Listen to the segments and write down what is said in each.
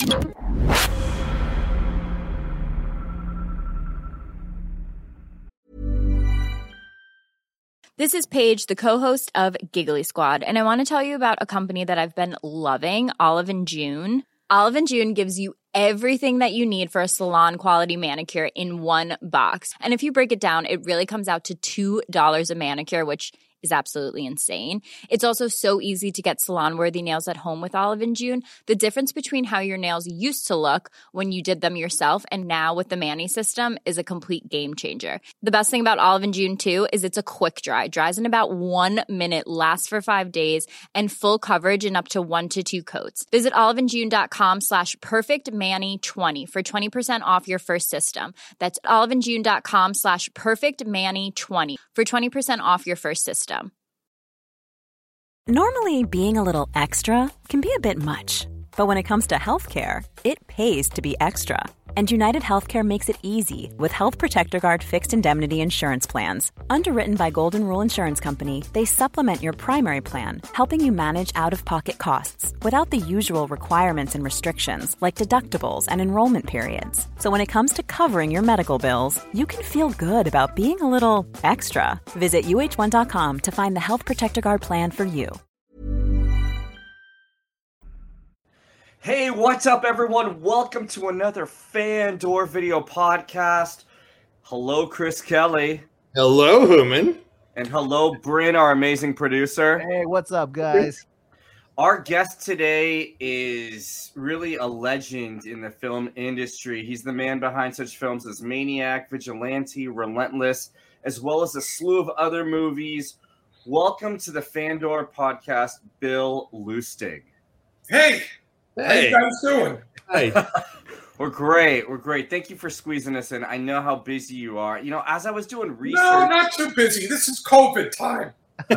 This is Paige, the co-host of Giggly Squad, and I want to tell you about a company that I've been loving, Olive & June. Olive & June gives you everything that you need for a salon-quality manicure in one box. And if you break it down, it really comes out to $2 a manicure, which is absolutely insane. It's also so easy to get salon-worthy nails at home with Olive & June. The difference between how your nails used to look when you did them yourself and now with the Mani system is a complete game changer. The best thing about Olive & June, too, is it's a quick dry. Dries in about 1 minute, lasts for 5 days, and full coverage in up to 1 to 2 coats. Visit oliveandjune.com/perfectmani20 for 20% off your first system. That's oliveandjune.com/perfectmani20 for 20% off your first system. Normally, being a little extra can be a bit much, but when it comes to healthcare, it pays to be extra. And United Healthcare makes it easy with Health Protector Guard fixed indemnity insurance plans. Underwritten by Golden Rule Insurance Company, they supplement your primary plan, helping you manage out-of-pocket costs without the usual requirements and restrictions like deductibles and enrollment periods. So when it comes to covering your medical bills, you can feel good about being a little extra. Visit uh1.com to find the Health Protector Guard plan for you. Hey, what's up, everyone? Welcome to another Fandor video podcast. Hello, Chris Kelly. Hello, Human. And hello, Bryn, our amazing producer. Hey, what's up, guys? Our guest today is really a legend in the film industry. He's the man behind such films as Maniac, Vigilante, Relentless, as well as a slew of other movies. Welcome to the Fandor podcast, Bill Lustig. Hey! How you guys doing? Hey. We're great. Thank you for squeezing us in. I know how busy you are. You know, as I was doing research... No, not too busy. This is COVID time.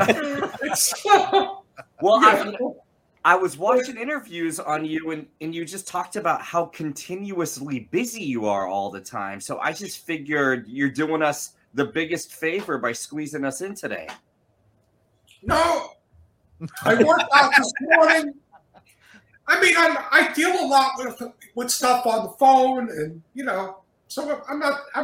Well, I was watching interviews on you, and you just talked about how continuously busy you are all the time. So I just figured you're doing us the biggest favor by squeezing us in today. No. I worked out this morning. I mean, I deal a lot with stuff on the phone, and so I'm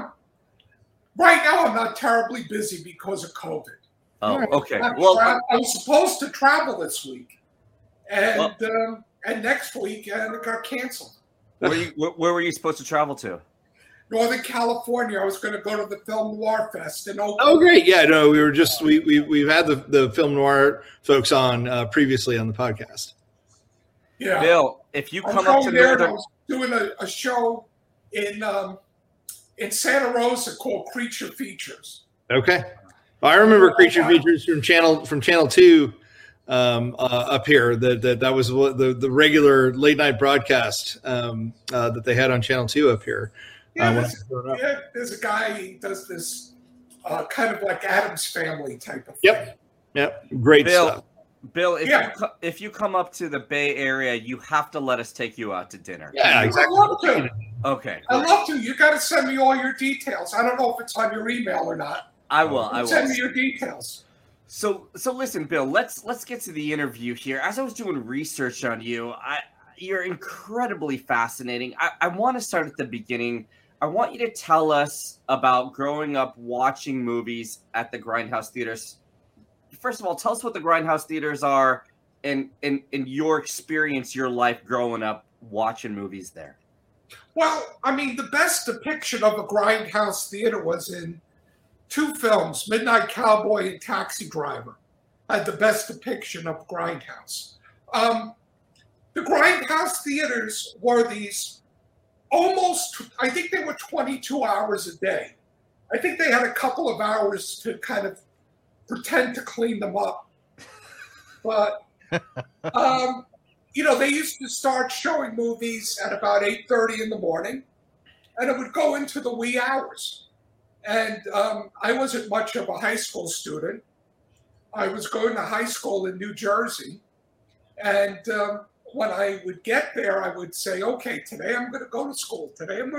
right now. I'm not terribly busy because of COVID. Oh, okay. I was supposed to travel this week, and next week, and it got canceled. Where were you supposed to travel to? Northern California. I was going to go to the Film Noir Fest in Oakland. Oh, great! Yeah, no, we were just we've had the Film Noir folks on previously on the podcast. Yeah. Bill, if you come up to Northern, I was doing a show in Santa Rosa called Creature Features. Okay, well, I remember Creature Features from Channel 2 up here. That was the regular late night broadcast that they had on Channel 2 up here. There's a guy. He does this kind of like Addams Family type of thing. Yep, great stuff. Bill, if you come up to the Bay Area, you have to let us take you out to dinner. Yeah, exactly. I'd love to. Okay. I'd love to. You got to send me all your details. I don't know if it's on your email or not. I will. Send me your details. So listen, Bill. Let's get to the interview here. As I was doing research on you, you're incredibly fascinating. I want to start at the beginning. I want you to tell us about growing up watching movies at the Grindhouse Theaters. First of all, tell us what the Grindhouse Theaters are and your experience, your life growing up watching movies there. Well, I mean, the best depiction of a Grindhouse Theater was in 2 films, Midnight Cowboy and Taxi Driver. Had the best depiction of Grindhouse. The Grindhouse Theaters were these I think they were 22 hours a day. I think they had a couple of hours to kind of pretend to clean them up. But, they used to start showing movies at about 8:30 in the morning, and it would go into the wee hours. And I wasn't much of a high school student. I was going to high school in New Jersey. And when I would get there, I would say, okay, today I'm going to go to school.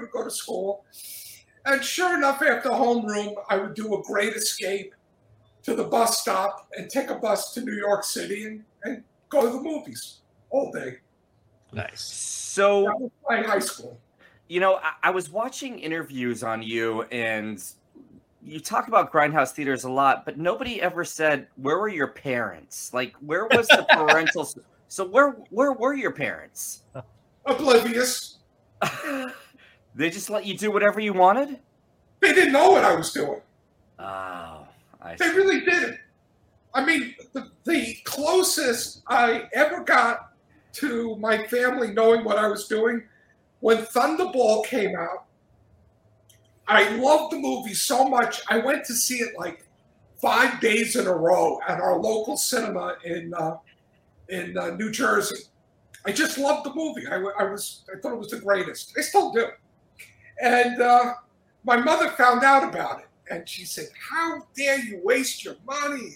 And sure enough, after homeroom, I would do a Great Escape to the bus stop and take a bus to New York City and go to the movies all day. Nice. So that was my high school. You know, I was watching interviews on you, and you talk about Grindhouse Theaters a lot, but nobody ever said, where were your parents? Like, where was the parental... So where were your parents? Oblivious. They just let you do whatever you wanted? They didn't know what I was doing. Oh, I They see. really didn't. I mean, the closest I ever got to my family knowing what I was doing, when Thunderball came out, I loved the movie so much. I went to see it like 5 days in a row at our local cinema in New Jersey. I just loved the movie. I thought it was the greatest. I still do. And my mother found out about it, and she said, "How dare you waste your money?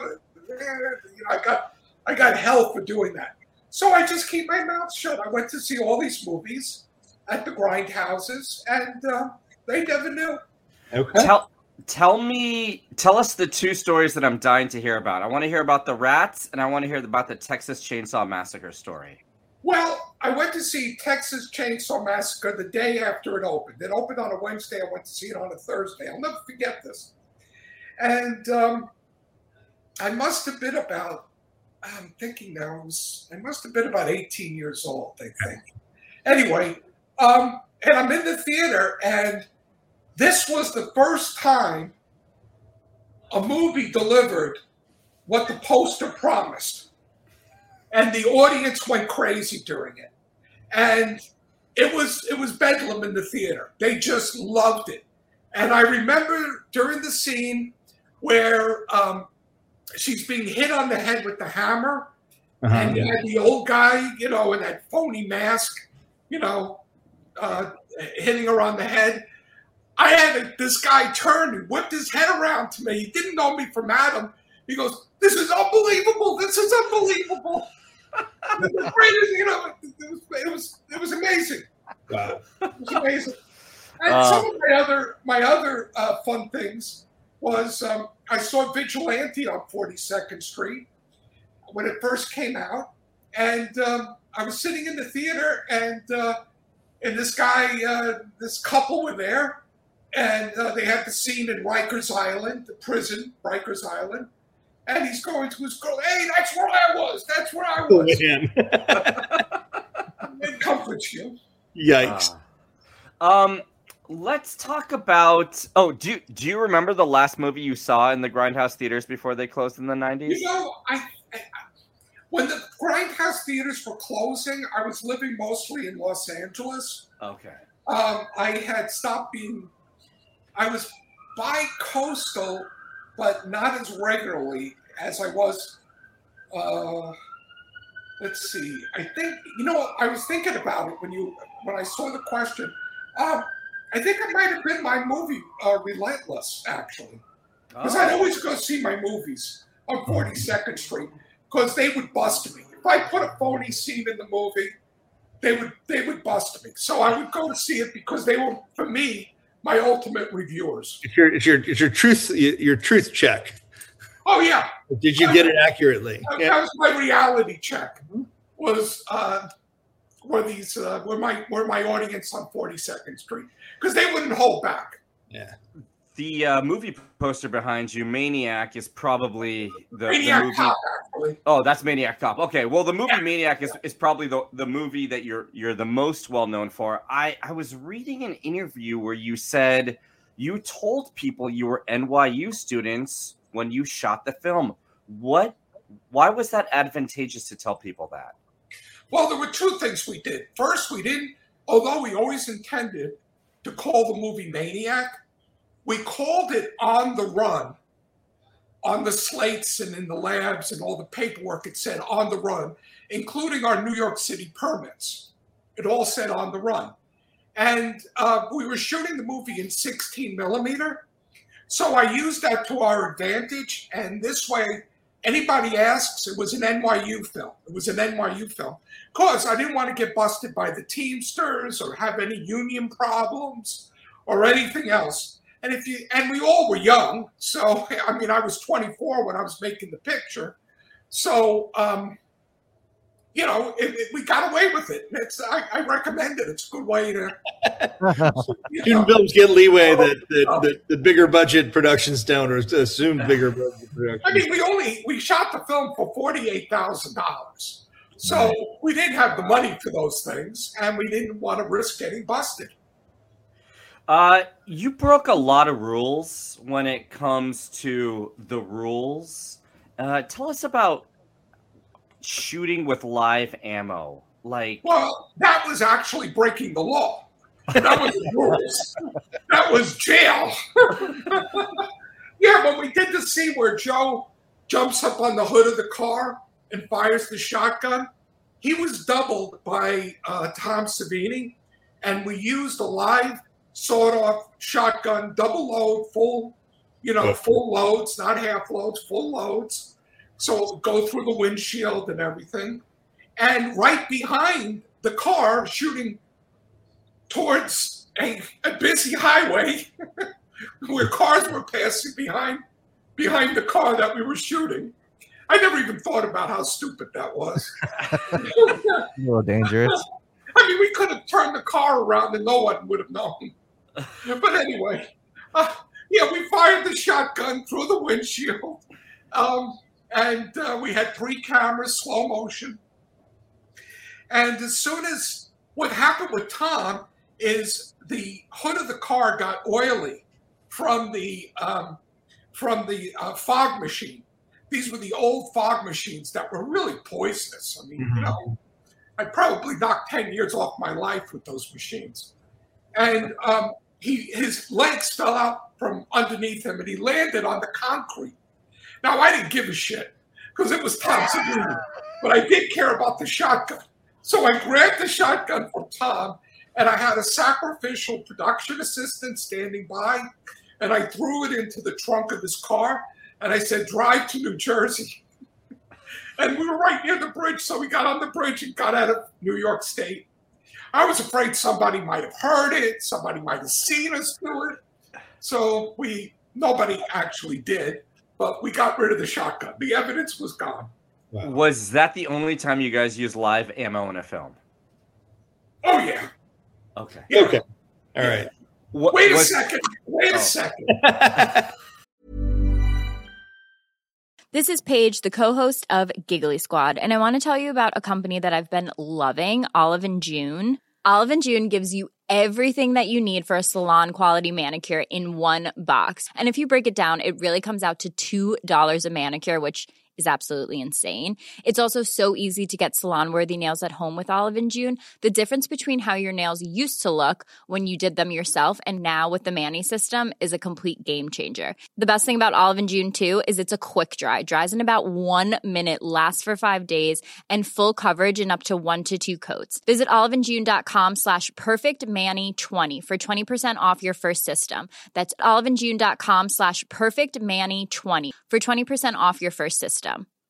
I got hell for doing that." So I just keep my mouth shut. I went to see all these movies at the grindhouses, and they never knew. Okay. Tell us the 2 stories that I'm dying to hear about. I want to hear about the rats, and I want to hear about the Texas Chainsaw Massacre story. Well, I went to see Texas Chainsaw Massacre the day after it opened. It opened on a Wednesday. I went to see it on a Thursday. I'll never forget this. And I must have been about, I'm thinking now, I must have been about 18 years old, I think. Anyway, and I'm in the theater, and this was the first time a movie delivered what the poster promised. And the audience went crazy during it. And it was bedlam in the theater. They just loved it. And I remember during the scene where she's being hit on the head with the hammer, and you had the old guy, in that phony mask, hitting her on the head. I had this guy turn and whipped his head around to me. He didn't know me from Adam. He goes, "This is unbelievable. This is unbelievable." It was great, it was amazing. Wow. It was amazing. And some of my other fun things was I saw Vigilante on 42nd Street when it first came out, and I was sitting in the theater, and this guy, this couple were there, and they had the scene in Rikers Island, the prison, Rikers Island. And he's going to his girl, "Hey, that's where I was. That's where I was." It comforts you. Yikes. Let's talk about. Oh, do you remember the last movie you saw in the Grindhouse theaters before they closed in the 90s? I when the Grindhouse theaters were closing, I was living mostly in Los Angeles. Okay. I had stopped being. I was bi-coastal, but not as regularly as I was. Let's see. I think I was thinking about it when I saw the question. I think it might have been my movie Relentless, actually, because I'd always go see my movies on 42nd Street because they would bust me if I put a phony scene in the movie. They would bust me, so I would go to see it because they were, for me, my ultimate reviewers. It's your truth check. Oh yeah. Did you get it accurately? That was my reality check. Was were my audience on 42nd Street, because they wouldn't hold back. Yeah. The movie poster behind you, Maniac, is probably the movie. Cop, actually. Oh, that's Maniac Cop. Okay, well, the movie Maniac is probably the movie that you're the most well known for. I was reading an interview where you said you told people you were NYU students when you shot the film. Why was that advantageous to tell people that? Well, there were 2 things we did. First, we didn't, although we always intended to call the movie Maniac, we called it On the Run. On the slates and in the labs and all the paperwork, it said On the Run, including our New York City permits. It all said On the Run. And we were shooting the movie in 16 millimeter. So I used that to our advantage. And this way, anybody asks, it was an NYU film. It was an NYU film. Because I didn't want to get busted by the Teamsters or have any union problems or anything else. And we all were young. So, I was 24 when I was making the picture. So we got away with it. I recommend it. It's a good way to. Student films get leeway that the bigger budget productions don't, or assumed bigger budget productions. I mean, we shot the film for $48,000, so we didn't have the money for those things, and we didn't want to risk getting busted. You broke a lot of rules when it comes to the rules. Tell us about shooting with live ammo. Well, that was actually breaking the law. That was the rules. That was jail. Yeah, when we did the scene where Joe jumps up on the hood of the car and fires the shotgun, he was doubled by Tom Savini, and we used a live sawed-off shotgun, double load, full loads, not half loads, full loads. So it would go through the windshield and everything. And right behind the car, shooting towards a busy highway where cars were passing behind the car that we were shooting. I never even thought about how stupid that was. A little dangerous. I mean, we could have turned the car around and no one would have known. But anyway, we fired the shotgun through the windshield. And we had 3 cameras, slow motion. And as soon as what happened with Tom is the hood of the car got oily from the fog machine. These were the old fog machines that were really poisonous. I mean, I probably knocked 10 years off my life with those machines. And his legs fell out from underneath him, and he landed on the concrete. Now, I didn't give a shit because it was Tom Savini, but I did care about the shotgun. So I grabbed the shotgun from Tom, and I had a sacrificial production assistant standing by, and I threw it into the trunk of his car, and I said, drive to New Jersey. And we were right near the bridge, so we got on the bridge and got out of New York State. I was afraid somebody might have heard it, somebody might have seen us do it. So nobody actually did. But we got rid of the shotgun. The evidence was gone. Wow. Was that the only time you guys used live ammo in a film? Oh, yeah. Okay. Yeah. Okay. All right. Wait a second. Wait a second. This is Paige, the co-host of Giggly Squad, and I want to tell you about a company that I've been loving, Olive & June. Olive & June gives you everything that you need for a salon-quality manicure in one box. And if you break it down, it really comes out to $2 a manicure, which is absolutely insane. It's also so easy to get salon-worthy nails at home with Olive & June. The difference between how your nails used to look when you did them yourself and now with the Mani system is a complete game changer. The best thing about Olive & June, too, is it's a quick dry. Dries in about 1 minute, lasts for 5 days, and full coverage in up to 1 to 2 coats. Visit oliveandjune.com/perfectmani20 for 20% off your first system. That's oliveandjune.com/perfectmani20 for 20% off your first system.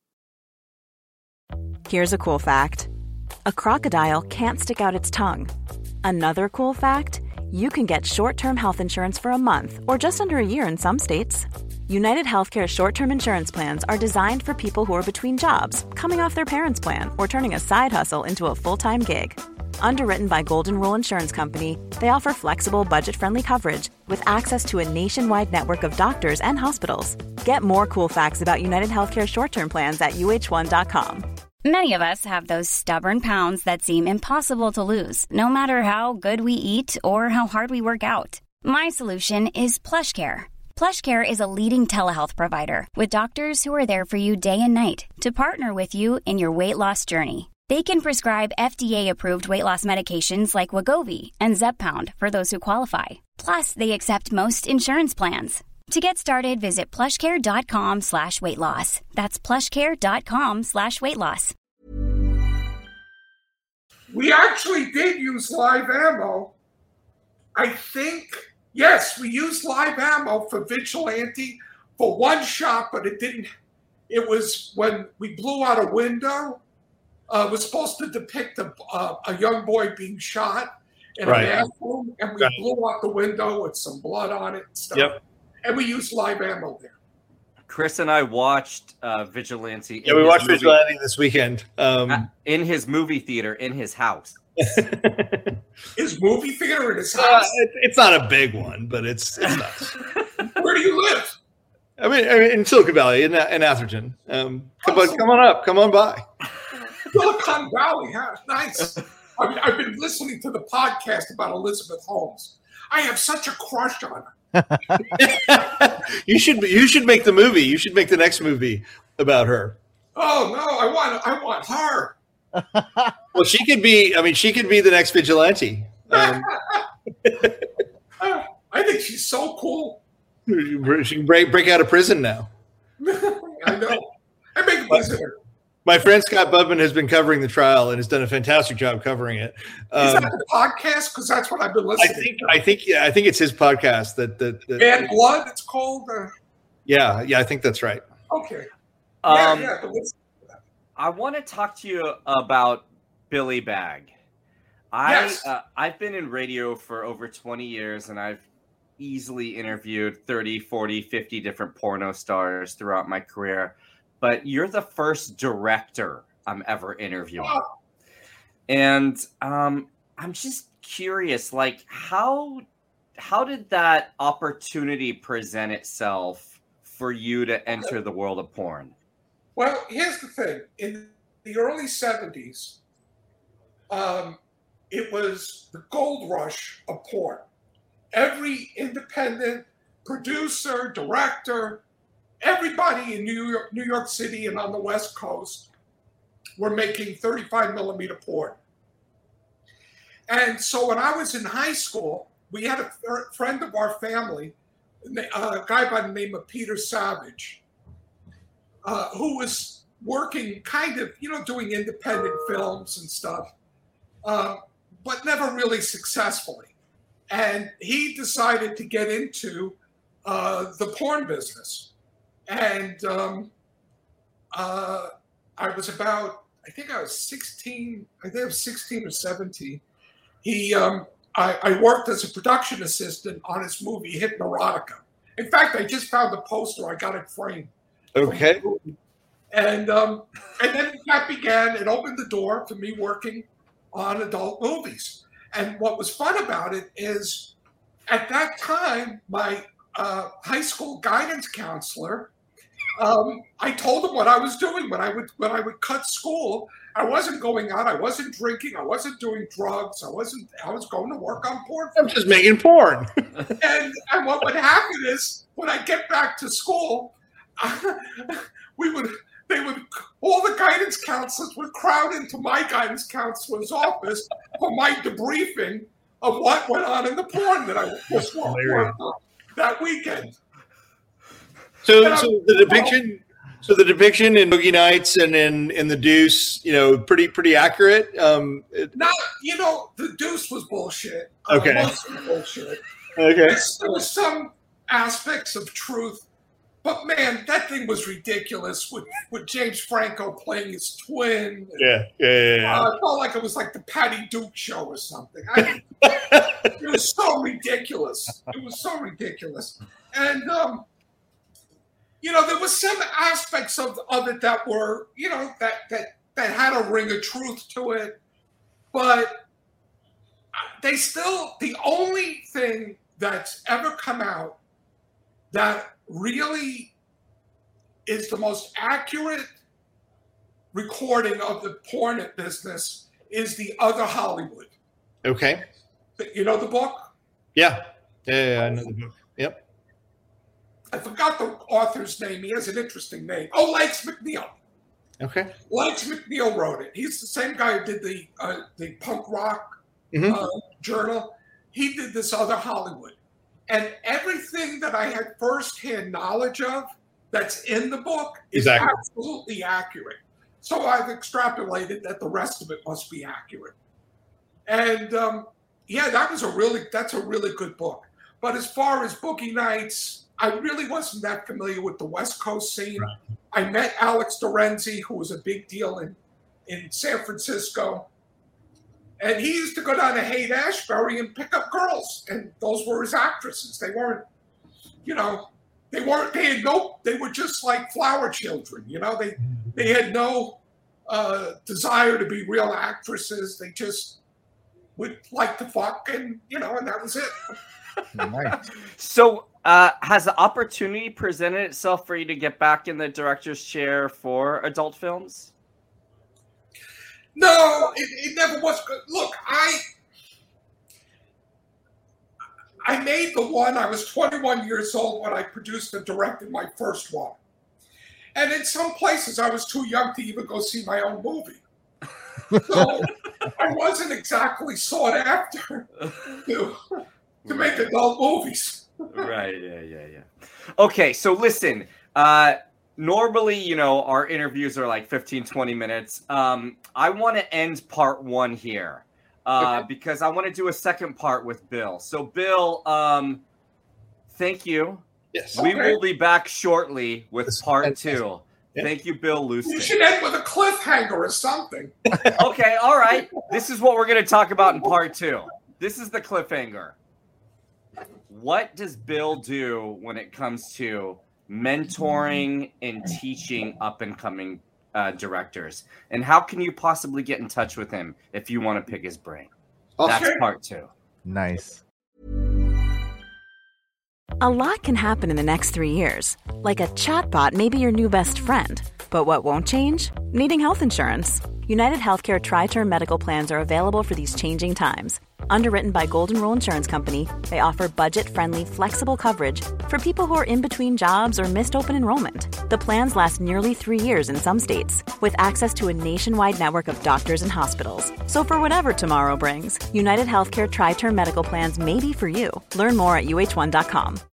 Here's a cool fact. A crocodile can't stick out its tongue. Another cool fact, you can get short-term health insurance for a month or just under a year in some states. United Healthcare short-term insurance plans are designed for people who are between jobs, coming off their parents' plan, or turning a side hustle into a full-time gig. Underwritten by Golden Rule Insurance Company, they offer flexible, budget-friendly coverage with access to a nationwide network of doctors and hospitals. Get more cool facts about United Healthcare short-term plans at uh1.com. Many of us have those stubborn pounds that seem impossible to lose, no matter how good we eat or how hard we work out. My solution is PlushCare. PlushCare is a leading telehealth provider with doctors who are there for you day and night to partner with you in your weight loss journey. They can prescribe FDA-approved weight loss medications like Wegovy and Zepbound for those who qualify. Plus, they accept most insurance plans. To get started, visit plushcare.com/weightloss. That's plushcare.com/weightloss. We actually did use live ammo. I think, yes, we used live ammo for Vigilante for one shot, but it was when we blew out a window. It was supposed to depict a young boy being shot in a bathroom, and we blew out the window with some blood on it and stuff. Yep. And we used live ammo there. Chris and I watched Vigilante. Yeah, we watched Vigilante this weekend. In his movie theater, in his house. His movie theater in his house? It's not a big one, but it's nice. Where do you live? I mean, in Silicon Valley, in Atherton. Come on up. Come on by. Silicon Valley, huh? Nice. I've been listening to the podcast about Elizabeth Holmes. I have such a crush on her. You should make the movie. You should make the next movie about her. Oh no, I want her. Well, she could be the next Vigilante. I think she's so cool. She can break out of prison now. I know. I make a visitor. My friend Scott Bubman has been covering the trial and has done a fantastic job covering it. Is that the podcast? Because that's what I've been listening to. I think it's his podcast that Bad Blood, it's called. Yeah, I think that's right. Okay. I want to talk to you about Billy Bragg. I've been in radio for over 20 years, and I've easily interviewed 30, 40, 50 different porno stars throughout my career. But you're the first director I'm ever interviewing. And I'm just curious, like, how did that opportunity present itself for you to enter the world of porn? Well, here's the thing. In the early 70s, it was the gold rush of porn. Every independent producer, director, everybody in New York City and on the West Coast were making 35 millimeter porn. And so when I was in high school, we had a friend of our family, a guy by the name of Peter Savage, who was working kind of, doing independent films and stuff, but never really successfully. And he decided to get into the porn business. And I was I think I was 16. I think I was 16 or 17. I worked as a production assistant on his movie Hypnerotica. In fact, I just found the poster. I got it framed. Okay. And then that began. It opened the door to me working on adult movies. And what was fun about it is, at that time, my high school guidance counselor, I told him what I was doing when I would cut school. I wasn't going out. I wasn't drinking. I wasn't doing drugs. I was going to work on porn. I'm just making porn. and what would happen is, when I get back to school, all the guidance counselors would crowd into my guidance counselor's office for my debriefing of what went on in the porn that I was working on that weekend. So the depiction in Boogie Nights and in The Deuce, pretty accurate. The Deuce was bullshit. Okay. Most of the bullshit. Okay. There was some aspects of truth, but man, that thing was ridiculous with James Franco playing his twin. Yeah. I felt like it was like the Patty Duke show or something. It was so ridiculous. And there was some aspects of it that were, that had a ring of truth to it, but the only thing that's ever come out that really is the most accurate recording of the porn business is The Other Hollywood. Okay. You know the book? Yeah, I know the book. Yep. I forgot the author's name. He has an interesting name. Oh, Lance McNeil. Okay. Lance McNeil wrote it. He's the same guy who did the punk rock journal. He did This Other Hollywood. And everything that I had firsthand knowledge of that's in the book is absolutely accurate. So I've extrapolated that the rest of it must be accurate. And that's a really good book. But as far as Boogie Nights, I really wasn't that familiar with the West Coast scene. Right. I met Alex Dorenzi, who was a big deal in San Francisco. And he used to go down to Haight-Ashbury and pick up girls. And those were his actresses. They weren't, they were just like flower children, you know. They had no desire to be real actresses. They just would like to fuck, and you know, and that was it. Nice. So, has the opportunity presented itself for you to get back in the director's chair for adult films? No, it never was. Look, I made the one. I was 21 years old when I produced and directed my first one. And in some places, I was too young to even go see my own movie. So I wasn't exactly sought after to make adult movies. Right, yeah. Okay, so listen, normally, you know, our interviews are like 15, 20 minutes. I want to end part one here because I want to do a second part with Bill. So, Bill, thank you. Yes. We will be back shortly with part two. Yeah. Thank you, Bill Lustig. You should end with a cliffhanger or something. Okay, all right. This is what we're going to talk about in part two. This is the cliffhanger. What does Bill do when it comes to mentoring and teaching up-and-coming directors? And how can you possibly get in touch with him if you want to pick his brain? That's part two. Nice. A lot can happen in the next 3 years. Like a chatbot may be your new best friend. But what won't change? Needing health insurance. United Healthcare Tri-Term Medical Plans are available for these changing times. Underwritten by Golden Rule Insurance Company, they offer budget-friendly, flexible coverage for people who are in between jobs or missed open enrollment. The plans last nearly 3 years in some states, with access to a nationwide network of doctors and hospitals. So for whatever tomorrow brings, United Healthcare Tri-Term Medical Plans may be for you. Learn more at uh1.com.